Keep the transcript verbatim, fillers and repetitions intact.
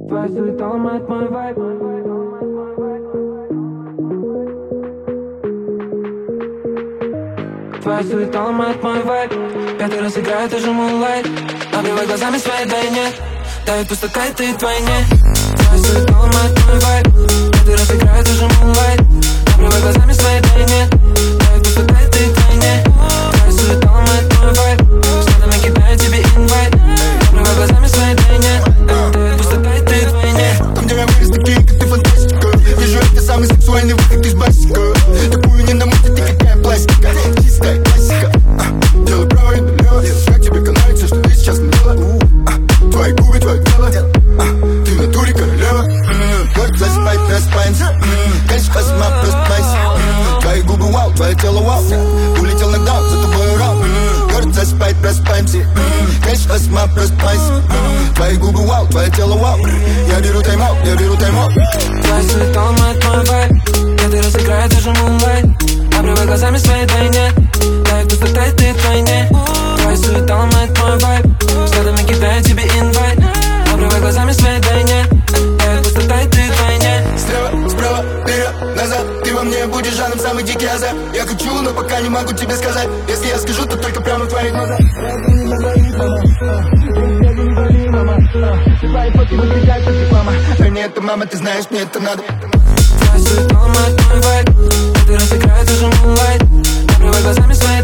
Твоя суета ломает мой вайб. Твоя суета ломает мой вайб. Пятый раз играет даже Moonlight. Обрывай глазами свои, да и нет. Давит пустота и ты вдвойне. Твоя суета ломает мой вайб. Пятый раз играет даже Moonlight. Обрывай глазами свои, да и нет. Давит пустота и ты вдвойне. Твоя суета ломает мой вайб. Взглядами кидаю тебе инвайт. Обрывай глазами свои, да и нет. Давит пустота и ты вдвойне. Там, где я вырос, такие, как ты, фантастика. Вижу, это самый сексуальный выход из басика. Такую не намутит, ты какая пластика. Чистая классика. а, Делай право и налево. Как тебе канает все, что ты сейчас надела? а, Твои губы, твое тело. а, Ты в натуре королева. Город засыпает, просыпаемся. Конечно, косма, просыпайся. Твои губы вау, твое тело вау. Улетел нокдаун, за тобой урал. Город засыпает, просыпаемся. Конечно, косма, просыпайся. Твои губы вау, твое тело вау. Я беру тайм-аут, я беру тайм-аут. Твоя суета ломает мой вайб. Пятый раз играет даже Moonlight. Обрывай глазами свои, да и нет. Давит пустота и ты вдвойне. Твоя суета ломает мой вайб. Взглядами кидаю тебе инвайт. Обрывай глазами свои, да и нет. Давит пустота и ты вдвойне. Слева, справа, вперед, назад. Ты во мне будешь жаном самый дикий азарт. Я хочу, но пока не могу тебе сказать. Если я скажу, то только прямо в твоих глазах. Твои фотки выглядят как реклама. Дай мне это, мама, ты знаешь, мне это надо. Твоя суета ломает мой вайб. Пятый раз играет даже Moonlight. Обрывай глазами свои,